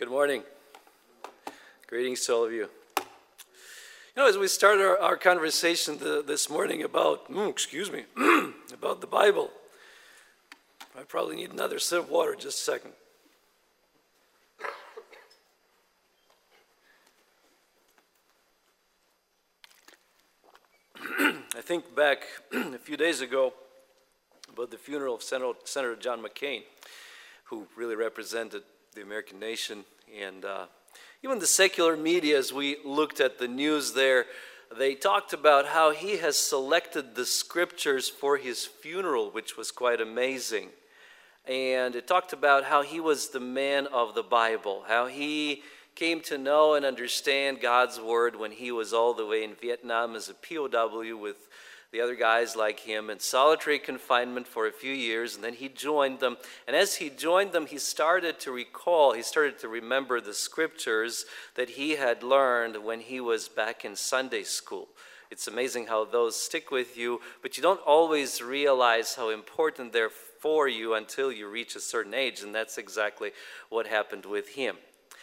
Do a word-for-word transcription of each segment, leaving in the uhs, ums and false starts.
Good morning. Greetings to all of you. You know, as we start our, our conversation the, this morning about, mm, excuse me, about the Bible, I probably need another sip of water, just a second. I think back a few days ago about the funeral of Senator, Senator John McCain, who really represented the American nation. And uh, even the secular media, as we looked at the news there, they talked about how he has selected the scriptures for his funeral, which was quite amazing. And it talked about how he was the man of the Bible, how he came to know and understand God's word when he was all the way in Vietnam as a P O W with the other guys like him in solitary confinement for a few years, and then he joined them. And as he joined them, he started to recall, he started to remember the scriptures that he had learned when he was back in Sunday school. It's amazing how those stick with you, but you don't always realize how important they're for you until you reach a certain age, and that's exactly what happened with him.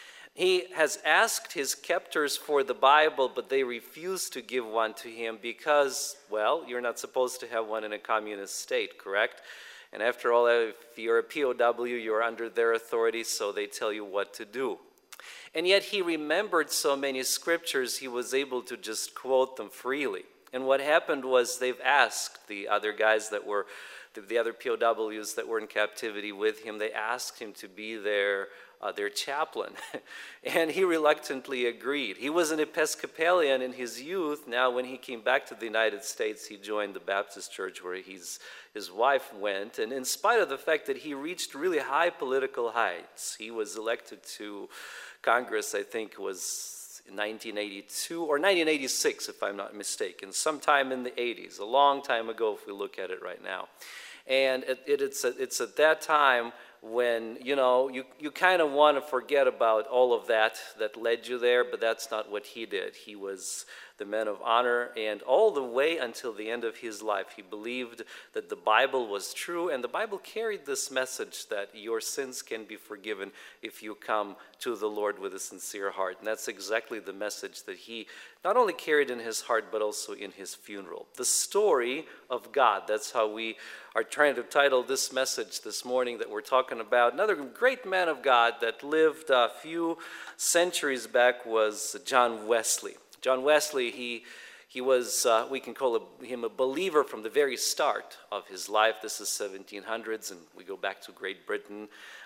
He has asked his captors for the Bible, but they refuse to give one to him because, well, you're not supposed to have one in a communist state, correct? And after all, if you're a P O W, you're under their authority, so they tell you what to do. And yet he remembered so many scriptures, he was able to just quote them freely. And what happened was they've asked the other guys that were, the, the other P O Ws that were in captivity with him, they asked him to be their Uh, their chaplain, and he reluctantly agreed. He was an Episcopalian in his youth. Now, when he came back to the United States, he joined the Baptist church where he's, his wife went, and in spite of the fact that he reached really high political heights, he was elected to Congress, I think it was in nineteen eighty-two, or nineteen eighty-six, if I'm not mistaken, sometime in the eighties, a long time ago if we look at it right now. And it, it, it's, a, it's at that time when, you know, you, you kind of want to forget about all of that that led you there, but that's not what he did. He was the man of honor, and all the way until the end of his life, he believed that the Bible was true, and the Bible carried this message that your sins can be forgiven if you come to the Lord with a sincere heart. And that's exactly the message that he not only carried in his heart, but also in his funeral. The story of God, that's how we are trying to title this message this morning that we're talking about. Another great man of God that lived a few centuries back was John Wesley. John Wesley, he he was, uh, we can call him a believer from the very start of his life. This is seventeen hundreds, and we go back to Great Britain.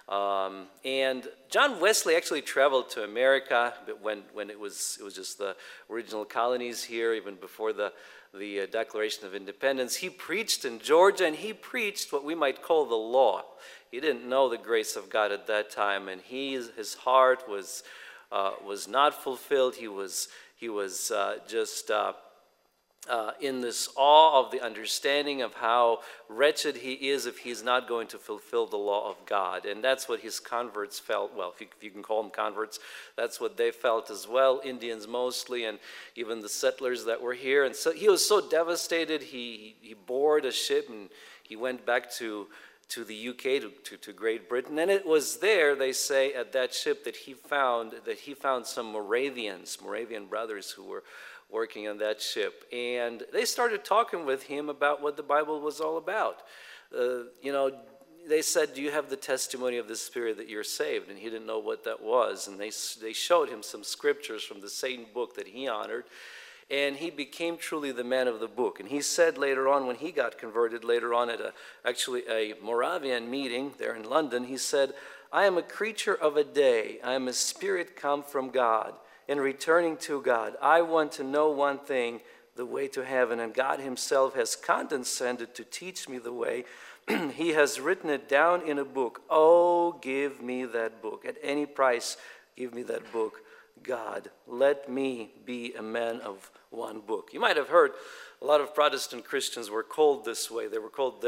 Um, and John Wesley actually traveled to America when, when it was it was just the original colonies here, even before the, the uh, Declaration of Independence. He preached in Georgia, and he preached what we might call the law. He didn't know the grace of God at that time, and he, his heart was, uh, was not fulfilled. He was... He was uh, just uh, uh, in this awe of the understanding of how wretched he is if he's not going to fulfill the law of God. And that's what his converts felt. Well, if you, if you can call them converts, that's what they felt as well, Indians mostly, and even the settlers that were here. And so he was so devastated, he, he boarded a ship and he went back to to the U K, to, to, to Great Britain. And it was there, they say, at that ship that he found that he found some Moravians, Moravian brothers who were working on that ship. And they started talking with him about what the Bible was all about. Uh, you know, they said, do you have the testimony of the Spirit that you're saved? And he didn't know what that was. And they, they showed him some scriptures from the same book that he honored. And he became truly the man of the book. And he said later on, when he got converted later on at a, actually a Moravian meeting there in London, he said, I am a creature of a day. I am a spirit come from God and returning to God. I want to know one thing, the way to heaven. And God himself has condescended to teach me the way. He has written it down in a book. Oh, give me that book. At any price, give me that book. God, let me be a man of one book. You might have heard a lot of Protestant Christians were called this way. They were called the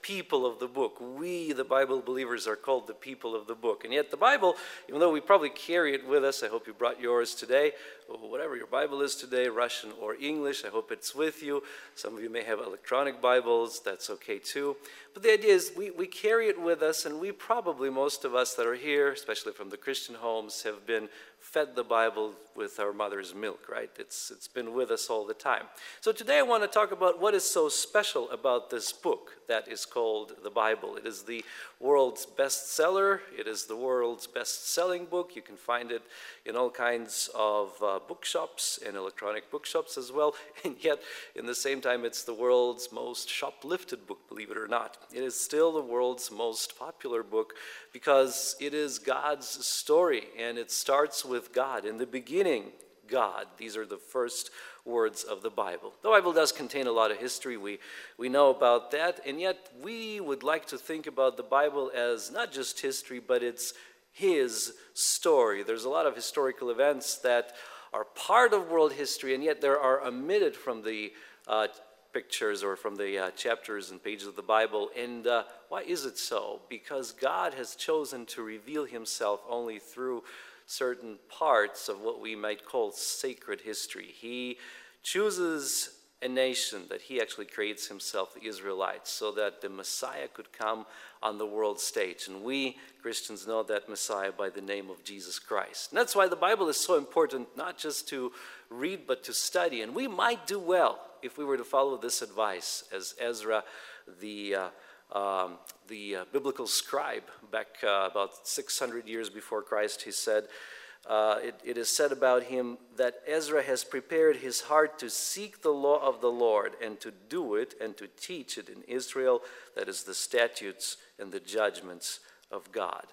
people of the book. We, the Bible believers, are called the people of the book. And yet the Bible, even though we probably carry it with us, I hope you brought yours today, or whatever your Bible is today, Russian or English, I hope it's with you. Some of you may have electronic Bibles, that's okay too. But the idea is we, we carry it with us, and we probably, most of us that are here, especially from the Christian homes, have been fed the Bible with our mother's milk, right? It's, it's been with us all the time. So today I want to talk about what is so special about this book that is called the Bible. It is the world's bestseller. It is the world's best-selling book. You can find it in all kinds of uh, bookshops and electronic bookshops as well. And yet, in the same time, it's the world's most shoplifted book, believe it or not. It is still the world's most popular book because it is God's story, and it starts with God. In the beginning, God. These are the first words of the Bible. The Bible does contain a lot of history. We, we know about that, and yet we would like to think about the Bible as not just history, but it's His story. There's a lot of historical events that are part of world history, and yet there are omitted from the uh, pictures or from the uh, chapters and pages of the Bible. And uh, why is it so? Because God has chosen to reveal Himself only through certain parts of what we might call sacred history. He chooses a nation that He actually creates Himself, the Israelites, so that the Messiah could come on the world stage. And we Christians know that Messiah by the name of Jesus Christ. And that's why the Bible is so important, not just to read, but to study. And we might do well if we were to follow this advice, as Ezra, the uh, Um, the uh, biblical scribe, back uh, about six hundred years before Christ, he said, uh, it, it is said about him that Ezra has prepared his heart to seek the law of the Lord and to do it and to teach it in Israel, that is the statutes and the judgments of God.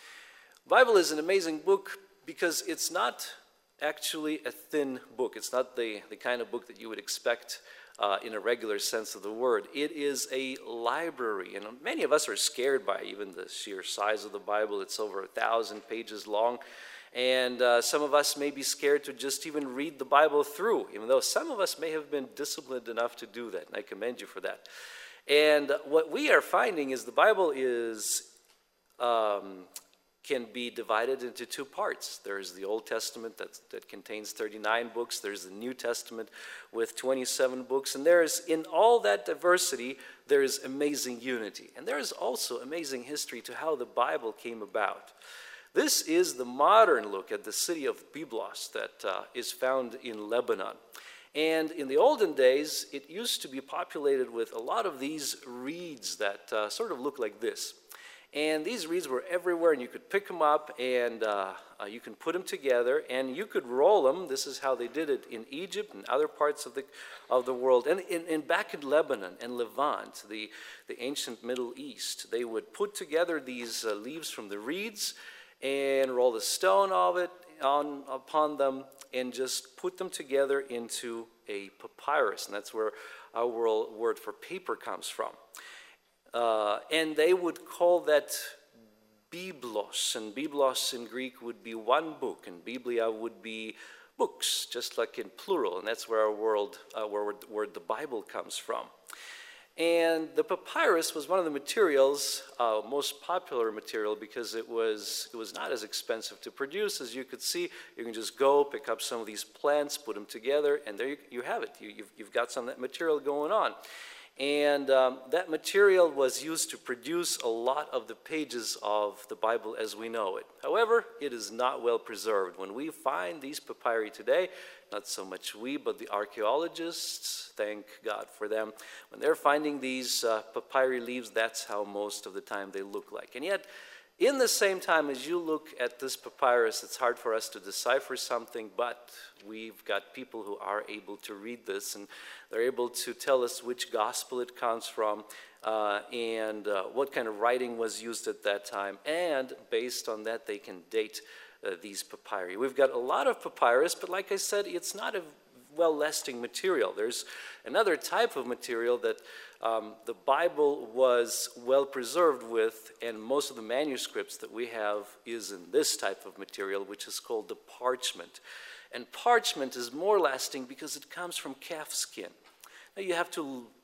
The Bible is an amazing book because it's not actually a thin book. It's not the, the kind of book that you would expect Uh, in a regular sense of the word. It is a library, and many of us are scared by even the sheer size of the Bible. It's over a thousand pages long, and uh, some of us may be scared to just even read the Bible through, even though some of us may have been disciplined enough to do that, and I commend you for that. And what we are finding is the Bible is um, can be divided into two parts. There's the Old Testament that, that contains thirty-nine books. There's the New Testament with twenty-seven books. And there's, in all that diversity, there is amazing unity. And there is also amazing history to how the Bible came about. This is the modern look at the city of Byblos that uh, is found in Lebanon. And in the olden days, it used to be populated with a lot of these reeds that uh, sort of look like this. And these reeds were everywhere, and you could pick them up, and uh, uh, you can put them together, and you could roll them. This is how they did it in Egypt and other parts of the of the world. And, in, in back in Lebanon and Levant, the, the ancient Middle East, they would put together these uh, leaves from the reeds and roll the stone of it on upon them and just put them together into a papyrus. And that's where our word for paper comes from. Uh, and they would call that Biblos, and Biblos in Greek would be one book, and Biblia would be books, just like in plural, and that's where our world, uh, where, where the Bible comes from. And the papyrus was one of the materials, uh, most popular material, because it was it was not as expensive to produce. As you could see, you can just go pick up some of these plants, put them together, and there you, you have it. You, you've, you've got some of that material going on. And um, that material was used to produce a lot of the pages of the Bible as we know it. However, it is not well preserved. When we find these papyri today, not so much we, but the archaeologists, thank God for them, when they're finding these uh, papyri leaves, that's how most of the time they look like. And yet, in the same time as you look at this papyrus, it's hard for us to decipher something, but we've got people who are able to read this, and they're able to tell us which gospel it comes from, uh, and uh, what kind of writing was used at that time, and based on that, they can date uh, these papyri. We've got a lot of papyrus, but like I said, it's not a well-lasting material. There's another type of material that um, the Bible was well preserved with, and most of the manuscripts that we have is in this type of material, which is called the parchment. And parchment is more lasting because it comes from calf skin. Now you have to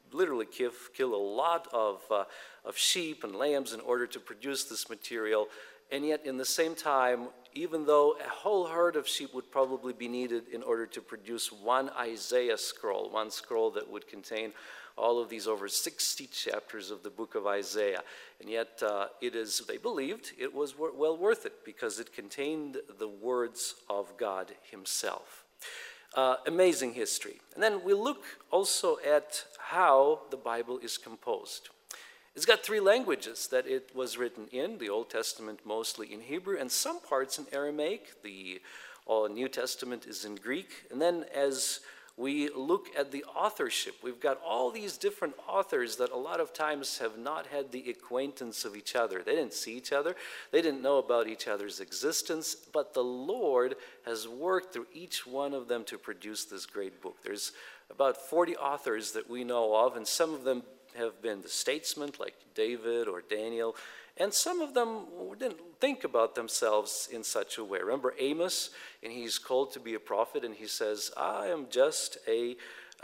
literally kill, kill a lot of, uh, of sheep and lambs in order to produce this material. And yet, in the same time, even though a whole herd of sheep would probably be needed in order to produce one Isaiah scroll, one scroll that would contain all of these over sixty chapters of the book of Isaiah. And yet, uh, it is, they believed, it was well worth it because it contained the words of God himself. Uh, amazing history. And then we look also at how the Bible is composed. It's got three languages that it was written in, the Old Testament mostly in Hebrew, and some parts in Aramaic. The uh, New Testament is in Greek. And then as we look at the authorship, we've got all these different authors that a lot of times have not had the acquaintance of each other. They didn't see each other. They didn't know about each other's existence. But the Lord has worked through each one of them to produce this great book. There's about forty authors that we know of, and some of them have been the statesmen like David or Daniel, and some of them didn't think about themselves in such a way. Remember Amos, and he's called to be a prophet, and he says, I am just a,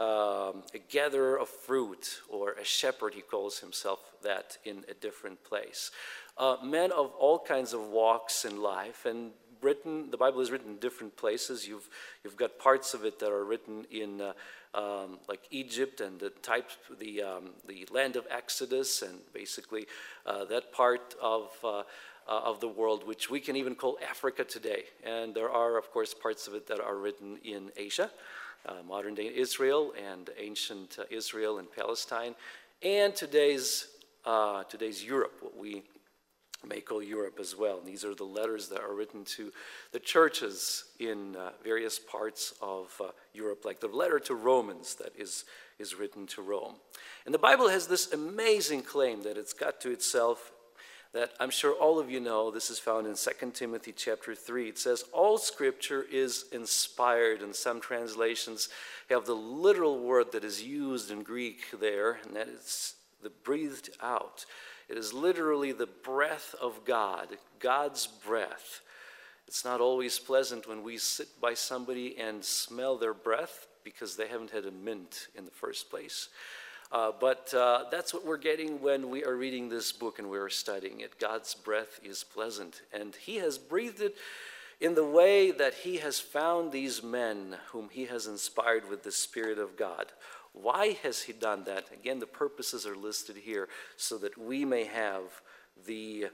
um, a gatherer of fruit, or a shepherd, he calls himself that in a different place. Uh, men of all kinds of walks in life, and written, the Bible is written in different places. You've, you've got parts of it that are written in uh, um, like Egypt and the type, the, um, the land of Exodus, and basically uh, that part of, uh, uh, of the world, which we can even call Africa today. And there are, of course, parts of it that are written in Asia, uh, modern-day Israel, and ancient uh, Israel and Palestine, and today's, uh, today's Europe, what we may call Europe as well. And these are the letters that are written to the churches in uh, various parts of uh, Europe, like the letter to Romans that is, is written to Rome. And the Bible has this amazing claim that it's got to itself that I'm sure all of you know. This is found in Second Timothy chapter three. It says, all scripture is inspired, and some translations have the literal word that is used in Greek there, and that is the breathed out. It is literally the breath of God, God's breath. It's not always pleasant when we sit by somebody and smell their breath because they haven't had a mint in the first place. Uh, but uh, that's what we're getting when we are reading this book and we're studying it. God's breath is pleasant, and he has breathed it in the way that he has found these men whom he has inspired with the Spirit of God. Why has he done that? Again, the purposes are listed here so that we may have the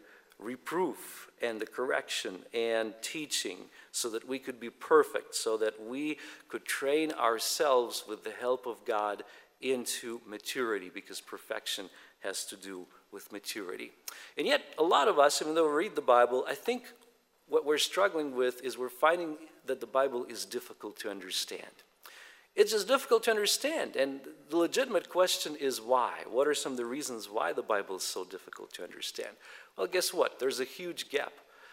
reproof and the correction and teaching, so that we could be perfect, so that we could train ourselves with the help of God into maturity, because perfection has to do with maturity. And yet, a lot of us, even though we read the Bible, I think what we're struggling with is we're finding that the Bible is difficult to understand. It's just difficult to understand, and the legitimate question is why? What are some of the reasons why the Bible is so difficult to understand? Well, guess what? There's a huge gap.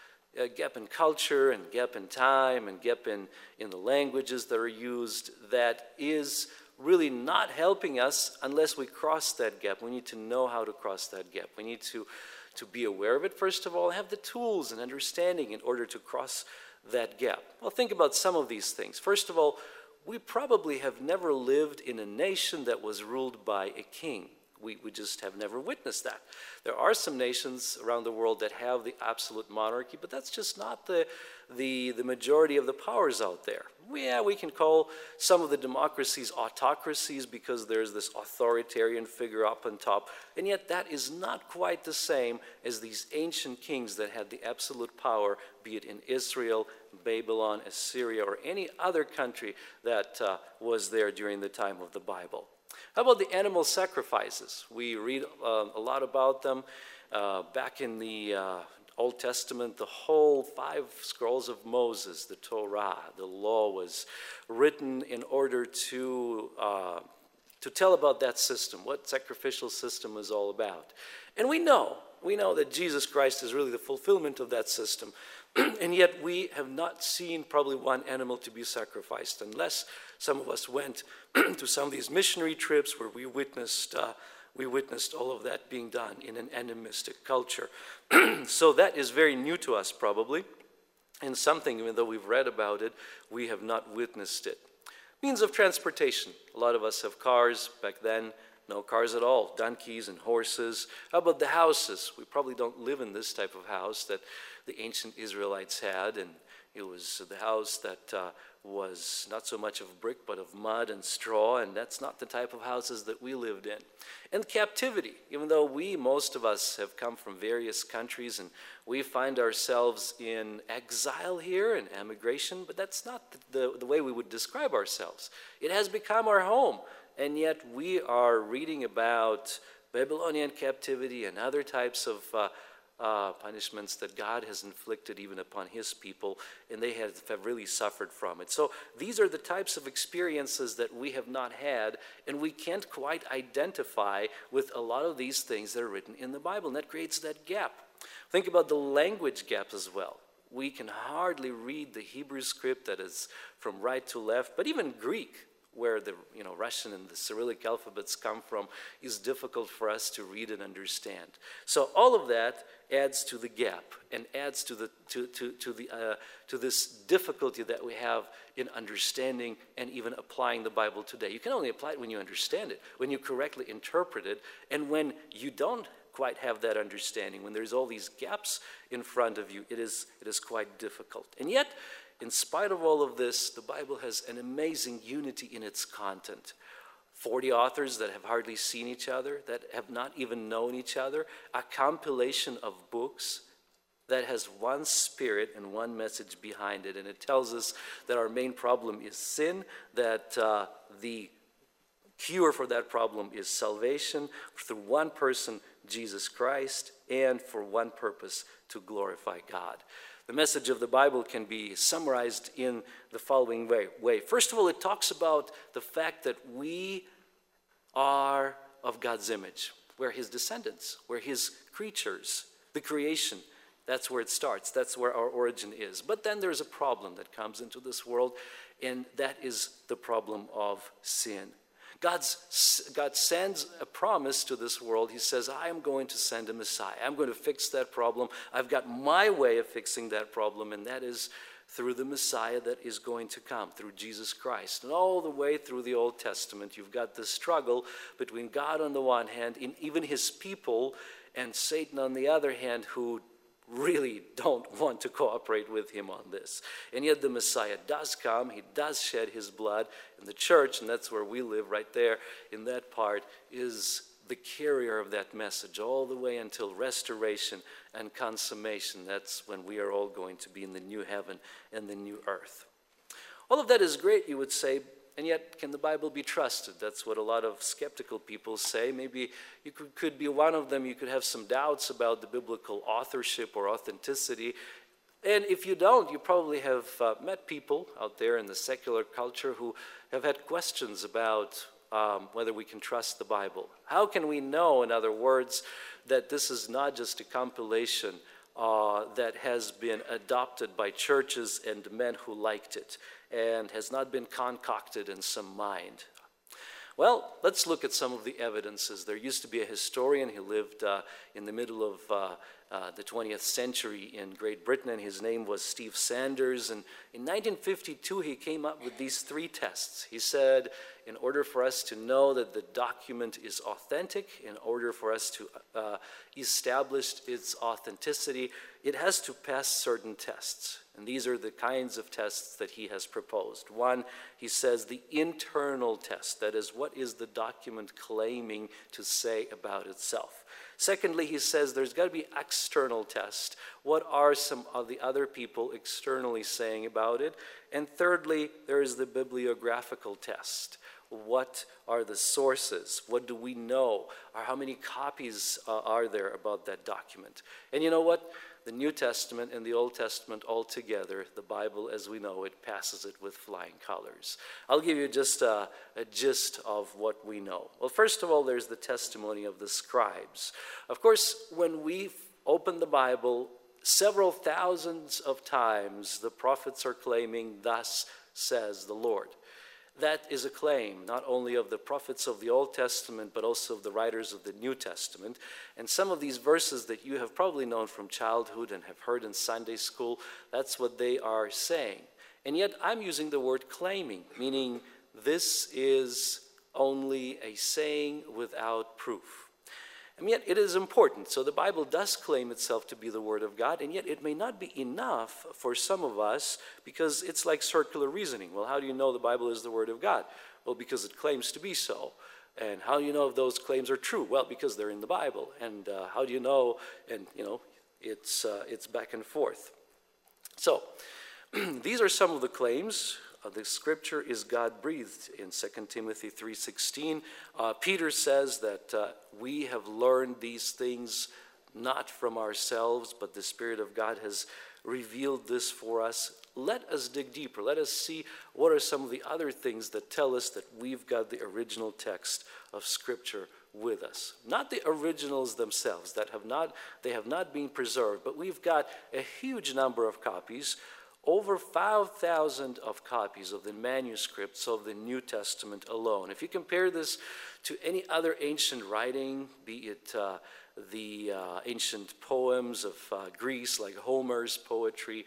A gap in culture, and gap in time, and gap in, in the languages that are used that is really not helping us unless we cross that gap. We need to know how to cross that gap. We need to, to be aware of it, first of all, have the tools and understanding in order to cross that gap. Well, think about some of these things. First of all, we probably have never lived in a nation that was ruled by a king. We, we just have never witnessed that. There are some nations around the world that have the absolute monarchy, but that's just not the, the, the majority of the powers out there. Yeah, we can call some of the democracies autocracies because there's this authoritarian figure up on top, and yet that is not quite the same as these ancient kings that had the absolute power, be it in Israel, Babylon, Assyria, or any other country that uh, was there during the time of the Bible. How about the animal sacrifices? We read uh, a lot about them. Uh, back in the uh, Old Testament, the whole five scrolls of Moses, the Torah, the law, was written in order to, uh, to tell about that system, what sacrificial system was all about. And we know, we know that Jesus Christ is really the fulfillment of that system. And yet we have not seen probably one animal to be sacrificed, unless some of us went to some of these missionary trips where we witnessed, uh, we witnessed all of that being done in an animistic culture. So that is very new to us probably, and something, even though we've read about it, we have not witnessed it. Means of transportation. A lot of us have cars. Back then, No cars at all, donkeys and horses. How about the houses? We probably don't live in this type of house that the ancient Israelites had, and it was the house that uh, was not so much of brick but of mud and straw, and that's not the type of houses that we lived in. And captivity, even though we, most of us, have come from various countries and we find ourselves in exile here and emigration, but that's not the, the, the way we would describe ourselves. It has become our home, and yet we are reading about Babylonian captivity and other types of uh, Uh, punishments that God has inflicted even upon his people, and they have, have really suffered from it. So these are the types of experiences that we have not had, and we can't quite identify with a lot of these things that are written in the Bible, and that creates that gap. Think about the language gap as well. We can hardly read the Hebrew script that is from right to left, but even Greek, where the you know Russian and the Cyrillic alphabets come from, is difficult for us to read and understand. So all of that adds to the gap and adds to the to to to the uh, to this difficulty that we have in understanding and even applying the Bible today. You can only apply it when you understand it, when you correctly interpret it, and when you don't quite have that understanding, when there's all these gaps in front of you, it is it is quite difficult. And yet, in spite of all of this, the Bible has an amazing unity in its content. forty authors that have hardly seen each other, that have not even known each other, a compilation of books that has one spirit and one message behind it. And it tells us that our main problem is sin, that uh, the cure for that problem is salvation through one person, Jesus Christ, and for one purpose, to glorify God. The message of the Bible can be summarized in the following way. way. First of all, it talks about the fact that we are of God's image. We're his descendants. We're his creatures. The creation, that's where it starts. That's where our origin is. But then there's a problem that comes into this world, and that is the problem of sin. God's, God sends a promise to this world. He says, I am going to send a Messiah. I'm going to fix that problem. I've got my way of fixing that problem, and that is through the Messiah that is going to come, through Jesus Christ. And all the way through the Old Testament, you've got this struggle between God on the one hand, and even his people, and Satan on the other hand, who really don't want to cooperate with him on this. And yet the Messiah does come, he does shed his blood, and the church, and that's where we live right there in that part, is the carrier of that message all the way until restoration and consummation. That's when we are all going to be in the new heaven and the new earth. All of that is great, you would say, and yet can the Bible be trusted? That's what a lot of skeptical people say. Maybe you could, could be one of them. You could have some doubts about the biblical authorship or authenticity. And if you don't, you probably have uh, met people out there in the secular culture who have had questions about um, whether we can trust the Bible. How can we know, in other words, that this is not just a compilation uh, that has been adopted by churches and men who liked it, and has not been concocted in some mind? Well, let's look at some of the evidences. There used to be a historian who lived uh, in the middle of uh, uh, the twentieth century in Great Britain, and his name was Steve Sanders. And in nineteen fifty-two, he came up with these three tests. He said, in order for us to know that the document is authentic, in order for us to uh, establish its authenticity, it has to pass certain tests. And these are the kinds of tests that he has proposed. One, he says the internal test, that is, what is the document claiming to say about itself? Secondly, he says there's got to be external test. What are some of the other people externally saying about it? And thirdly, there is the bibliographical test. What are the sources? What do we know? Or how many copies uh, are there about that document? And you know what? The New Testament and the Old Testament all together, the Bible as we know it, passes it with flying colors. I'll give you just a, a gist of what we know. Well, first of all, there's the testimony of the scribes. Of course, when we open the Bible, several thousands of times the prophets are claiming, "Thus says the Lord." That is a claim not only of the prophets of the Old Testament, but also of the writers of the New Testament. And some of these verses that you have probably known from childhood and have heard in Sunday school, that's what they are saying. And yet I'm using the word claiming, meaning this is only a saying without proof. And yet it is important. So the Bible does claim itself to be the Word of God, and yet it may not be enough for some of us because it's like circular reasoning. Well, how do you know the Bible is the Word of God? Well, because it claims to be so. And how do you know if those claims are true? Well, because they're in the Bible. And uh, how do you know? And, you know, it's, uh, it's back and forth. So these are some of the claims. Uh, the Scripture is God-breathed in Second Timothy three sixteen. Uh, Peter says that uh, we have learned these things not from ourselves, but the Spirit of God has revealed this for us. Let us dig deeper. Let us see what are some of the other things that tell us that we've got the original text of Scripture with us. Not the originals themselves, that have not, they have not been preserved, but we've got a huge number of copies, over five thousand of copies of the manuscripts of the New Testament alone. If you compare this to any other ancient writing, be it uh, the uh, ancient poems of uh, Greece, like Homer's poetry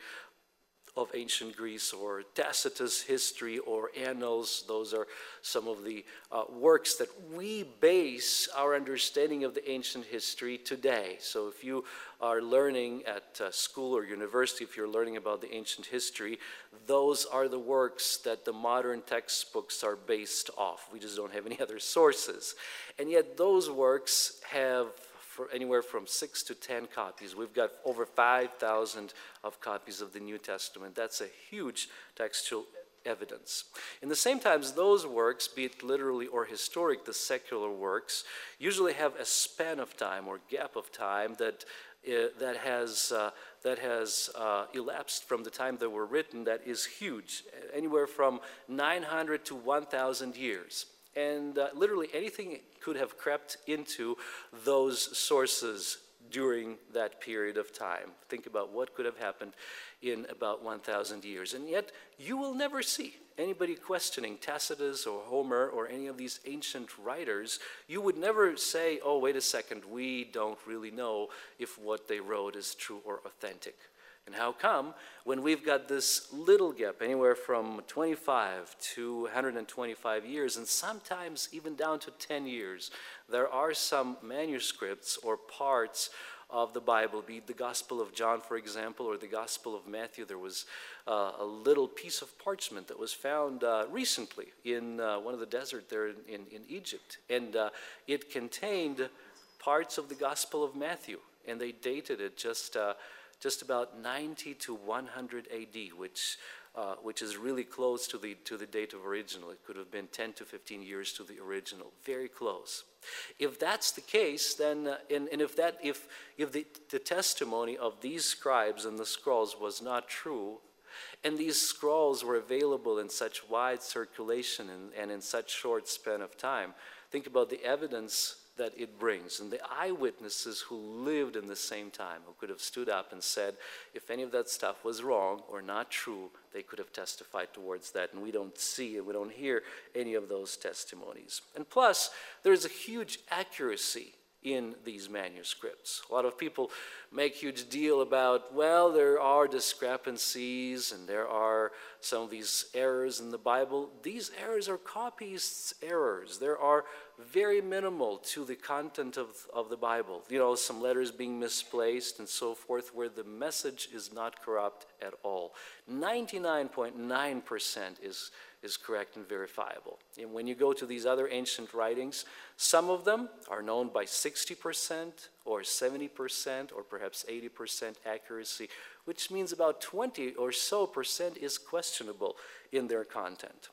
of ancient Greece, or Tacitus' history, or Annals, those are some of the uh, works that we base our understanding of the ancient history today. So if you are learning at uh, school or university, if you're learning about the ancient history, those are the works that the modern textbooks are based off. We just don't have any other sources. And yet those works have for anywhere from six to ten copies. We've got over five thousand of copies of the New Testament. That's a huge textual evidence. In the same times, those works, be it literally or historic, the secular works, usually have a span of time or gap of time that uh, that has uh, that has uh, elapsed from the time they were written that is huge, anywhere from nine hundred to one thousand years. And uh, literally anything could have crept into those sources during that period of time. Think about what could have happened in about one thousand years. And yet you will never see anybody questioning Tacitus or Homer or any of these ancient writers. You would never say, oh, wait a second, we don't really know if what they wrote is true or authentic. And how come, when we've got this little gap, anywhere from twenty-five to one hundred twenty-five years, and sometimes even down to ten years, there are some manuscripts or parts of the Bible, be it the Gospel of John, for example, or the Gospel of Matthew. There was uh, a little piece of parchment that was found uh, recently in uh, one of the desert there in, in, in Egypt. And uh, it contained parts of the Gospel of Matthew, and they dated it just... Uh, just about ninety to one hundred A D, which uh, which is really close to the to the date of original. It could have been ten to fifteen years to the original, very close. If that's the case, then uh, and, and if that if if the, the testimony of these scribes and the scrolls was not true, and these scrolls were available in such wide circulation and, and in such short span of time, think about the evidence that it brings, and the eyewitnesses who lived in the same time, who could have stood up and said, if any of that stuff was wrong or not true, they could have testified towards that, and we don't see and we don't hear any of those testimonies. And plus, there's a huge accuracy in these manuscripts. A lot of people make huge deal about, well, there are discrepancies and there are some of these errors in the Bible. These errors are copyist errors. There are very minimal to the content of, of the Bible. You know, some letters being misplaced and so forth, where the message is not corrupt at all. ninety-nine point nine percent is is correct and verifiable. And when you go to these other ancient writings, some of them are known by sixty percent or seventy percent or perhaps eighty percent accuracy, which means about twenty or so percent is questionable in their content.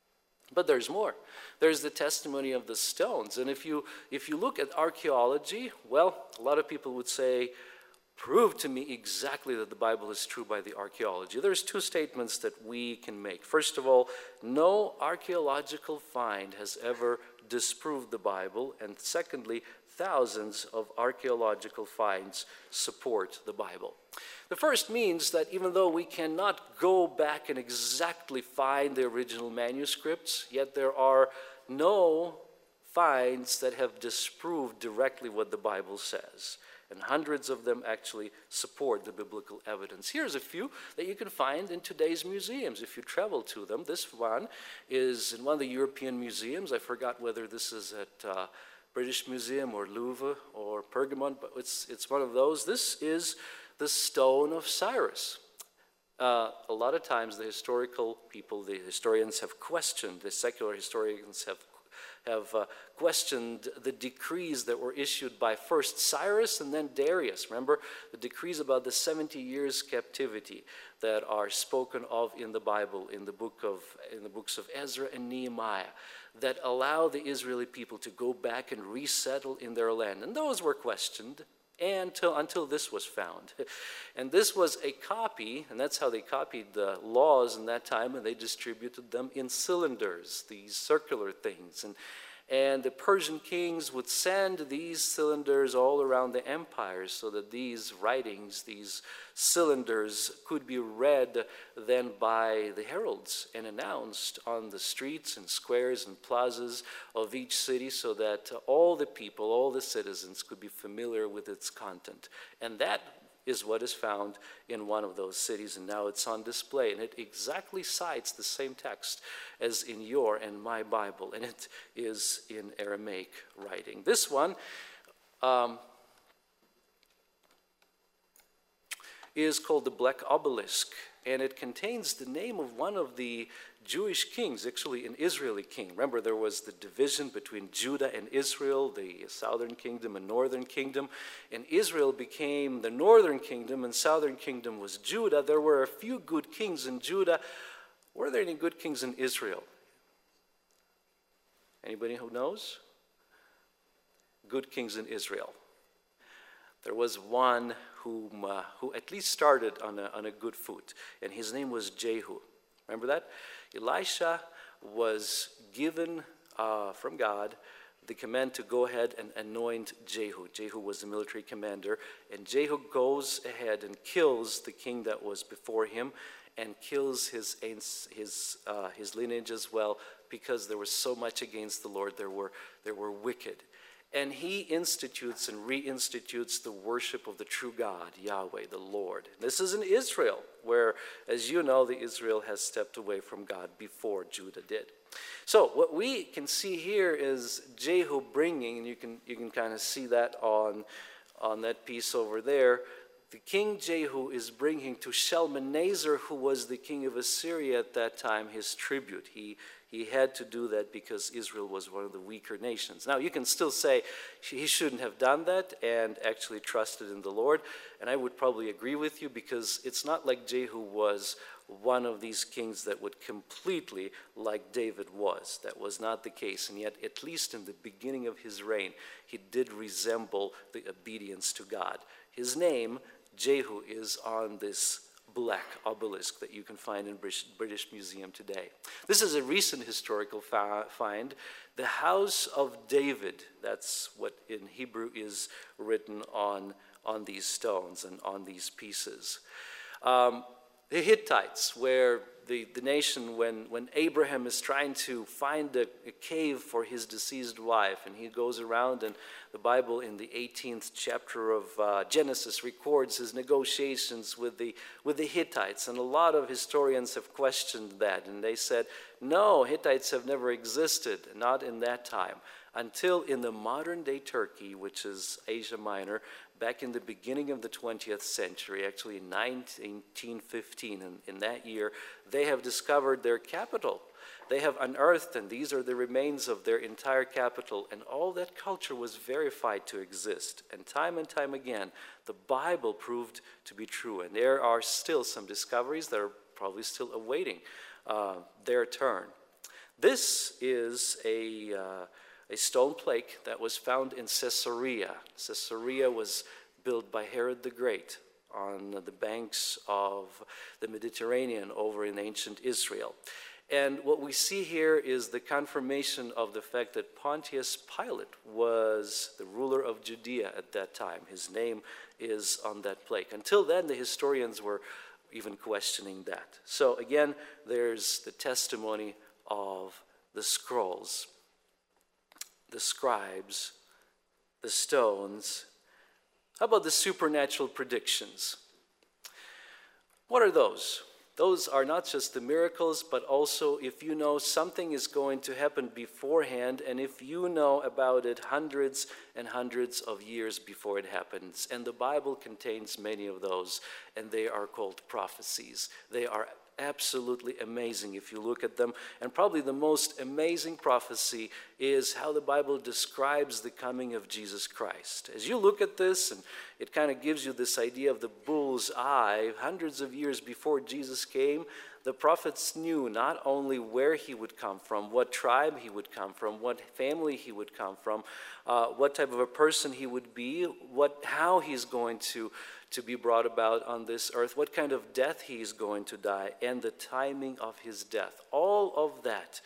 But there's more. There's the testimony of the stones. And if you, if you look at archaeology, well, a lot of people would say, prove to me exactly that the Bible is true by the archaeology. There's two statements that we can make. First of all, no archaeological find has ever disproved the Bible. And secondly, thousands of archaeological finds support the Bible. The first means that even though we cannot go back and exactly find the original manuscripts, yet there are no finds that have disproved directly what the Bible says. and hundreds of them actually support the biblical evidence. Here's a few that you can find in today's museums if you travel to them. This one is in one of the European museums. I forgot whether this is at uh, British Museum or Louvre or Pergamon, but it's, it's one of those. This is the Stone of Cyrus. Uh, a lot of times the historical people, the historians have questioned, the secular historians have have uh, questioned the decrees that were issued by first Cyrus and then Darius. Remember the decrees about the seventy years captivity that are spoken of in the Bible, in the book of in the books of Ezra and Nehemiah, that allow the Israeli people to go back and resettle in their land. And those were questioned until, until this was found. And this was a copy, and that's how they copied the laws in that time, and they distributed them in cylinders, these circular things. And, and the Persian kings would send these cylinders all around the empire so that these writings, these cylinders, could be read then by the heralds and announced on the streets and squares and plazas of each city so that all the people, all the citizens could be familiar with its content. And that is what is found in one of those cities, and now it's on display, and it exactly cites the same text as in your and my Bible, and it is in Aramaic writing. This one um, is called the Black Obelisk, and it contains the name of one of the Jewish kings, actually an Israeli king. Remember, there was the division between Judah and Israel, the southern kingdom and northern kingdom, and Israel became the northern kingdom and southern kingdom was Judah. There were a few good kings in Judah. Were there any good kings in Israel? Anybody who knows? Good kings in Israel. There was one whom, uh, who at least started on a, on a good foot, and his name was Jehu. Remember that? Elisha was given uh, from God the command to go ahead and anoint Jehu. Jehu was the military commander, and Jehu goes ahead and kills the king that was before him and kills his, his, uh, his lineage as well, because there was so much against the Lord. There were, there were wicked. And he institutes and reinstitutes the worship of the true God, Yahweh, the Lord. This is in Israel, where, as you know, the Israel has stepped away from God before Judah did. So what we can see here is Jehu bringing, and you can, you can kind of see that on, on that piece over there, the king Jehu is bringing to Shalmaneser, who was the king of Assyria at that time, his tribute. He He had to do that because Israel was one of the weaker nations. Now, you can still say he shouldn't have done that and actually trusted in the Lord. And I would probably agree with you, because it's not like Jehu was one of these kings that would completely like David was. That was not the case. And yet, at least in the beginning of his reign, he did resemble the obedience to God. His name, Jehu, is on this black obelisk that you can find in British, British Museum today. This is a recent historical fa- find. The House of David, that's what in Hebrew is written on, on these stones and on these pieces. Um, the Hittites, where the, the nation, when, when Abraham is trying to find a, a cave for his deceased wife, and he goes around, and the Bible in the eighteenth chapter of uh, Genesis records his negotiations with the, with the Hittites, and a lot of historians have questioned that, and they said, no, Hittites have never existed, not in that time, until in the modern-day Turkey, which is Asia Minor, back in the beginning of the twentieth century, actually in nineteen fifteen, and in that year, they have discovered their capital. They have unearthed, and these are the remains of their entire capital, and all that culture was verified to exist. And time and time again, the Bible proved to be true, and there are still some discoveries that are probably still awaiting uh, their turn. This is a... Uh, A stone plate that was found in Caesarea. Caesarea was built by Herod the Great on the banks of the Mediterranean over in ancient Israel. And what we see here is the confirmation of the fact that Pontius Pilate was the ruler of Judea at that time. His name is on that plate. Until then, the historians were even questioning that. So again, there's the testimony of the scrolls, the scribes, the stones, How about the supernatural predictions? What are those? Those are not just the miracles, but also if you know something is going to happen beforehand, and if you know about it hundreds and hundreds of years before it happens. And the Bible contains many of those, and they are called prophecies. They are absolutely amazing if you look at them. And probably the most amazing prophecy is how the Bible describes the coming of Jesus Christ. As you look at this, and it kind of gives you this idea of the bull's eye, hundreds of years before Jesus came, the prophets knew not only where he would come from, what tribe he would come from, what family he would come from, uh, what type of a person he would be, what, how he's going to to be brought about on this earth, what kind of death he's going to die, and the timing of his death. All of that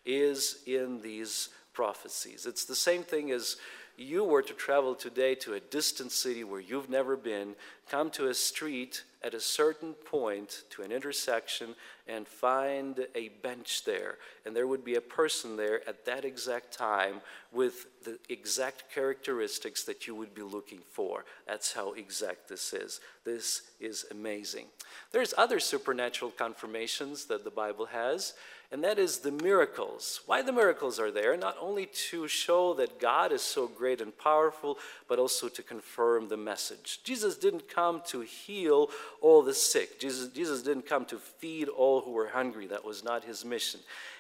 is in these prophecies. It's the same thing as you were to travel today to a distant city where you've never been, come to a street at a certain point, to an intersection, and find a bench there. And there would be a person there at that exact time with the exact characteristics that you would be looking for. That's how exact this is. This is amazing. There's other supernatural confirmations that the Bible has, and that is the miracles. Why the miracles are there? Not only to show that God is so great and powerful, but also to confirm the message. Jesus didn't come to heal all the sick. Jesus, Jesus didn't come to feed all who were hungry. That was not his mission.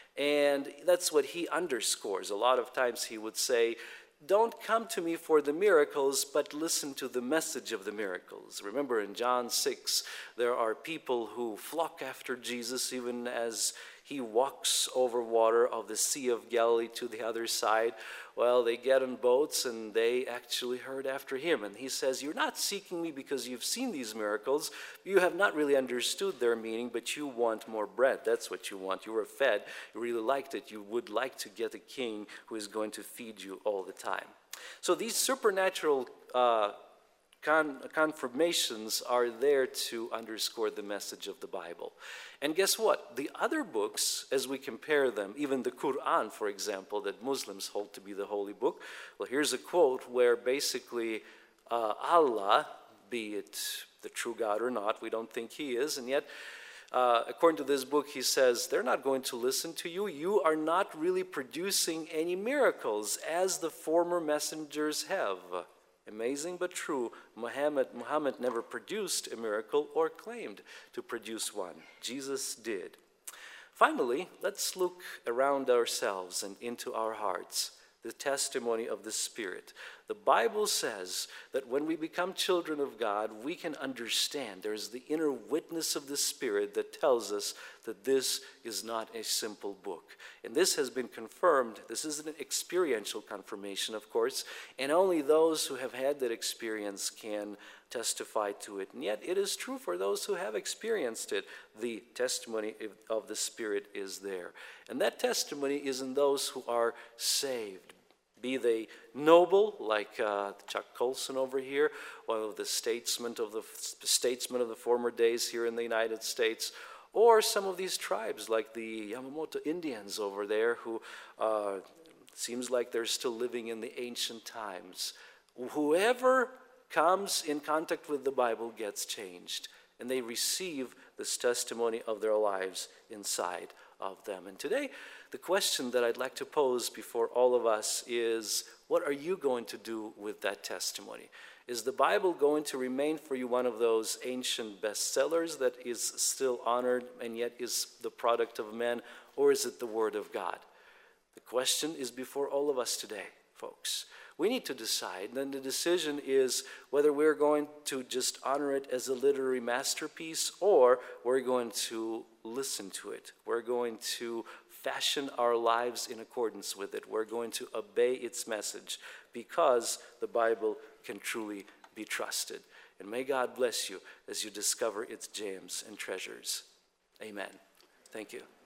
And that's what he underscores. A lot of times he would say, don't come to me for the miracles, but listen to the message of the miracles. Remember in John six, there are people who flock after Jesus even as he walks over water of the Sea of Galilee to the other side. Well, they get on boats and they actually herd after him. And he says, you're not seeking me because you've seen these miracles. You have not really understood their meaning, but you want more bread. That's what you want. You were fed. You really liked it. You would like to get a king who is going to feed you all the time. So these supernatural uh, Con- confirmations are there to underscore the message of the Bible. And guess what? The other books, as we compare them, even the Quran, for example, that Muslims hold to be the holy book, well, here's a quote where basically uh, Allah, be it the true God or not, we don't think he is, and yet Uh, according to this book, he says, they're not going to listen to you. You are not really producing any miracles as the former messengers have. Amazing but true, Muhammad, Muhammad never produced a miracle or claimed to produce one. Jesus did. Finally, let's look around ourselves and into our hearts, the testimony of the Spirit. The Bible says that when we become children of God, we can understand. There's the inner witness of the Spirit that tells us that this is not a simple book. And this has been confirmed. This is an experiential confirmation, of course, and only those who have had that experience can testify to it. And yet it is true for those who have experienced it. The testimony of the Spirit is there. And that testimony is in those who are saved. Be they noble, like uh, Chuck Colson over here, one of the statesmen of the statesmen of the former days here in the United States, or some of these tribes, like the Yamamoto Indians over there, who uh, seems like they're still living in the ancient times. Whoever comes in contact with the Bible gets changed, and they receive this testimony of their lives inside of them. And today, the question that I'd like to pose before all of us is, what are you going to do with that testimony? Is the Bible going to remain for you one of those ancient bestsellers that is still honored and yet is the product of men, or is it the Word of God? The question is before all of us today, folks. We need to decide, and the decision is whether we're going to just honor it as a literary masterpiece or we're going to listen to it. We're going to fashion our lives in accordance with it. We're going to obey its message because the Bible can truly be trusted. And may God bless you as you discover its gems and treasures. Amen. Thank you.